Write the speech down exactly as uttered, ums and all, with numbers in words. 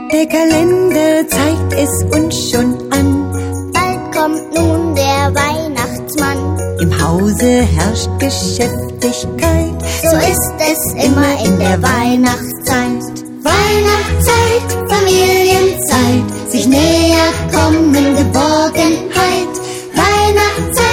Der Kalender zeigt es uns schon an. Bald kommt nun der Weihnachtsmann. Im Hause herrscht Geschäftigkeit. So ist es immer in der Weihnachtszeit. Weihnachtszeit, Familienzeit, sich näher kommen, Geborgenheit. Weihnachtszeit.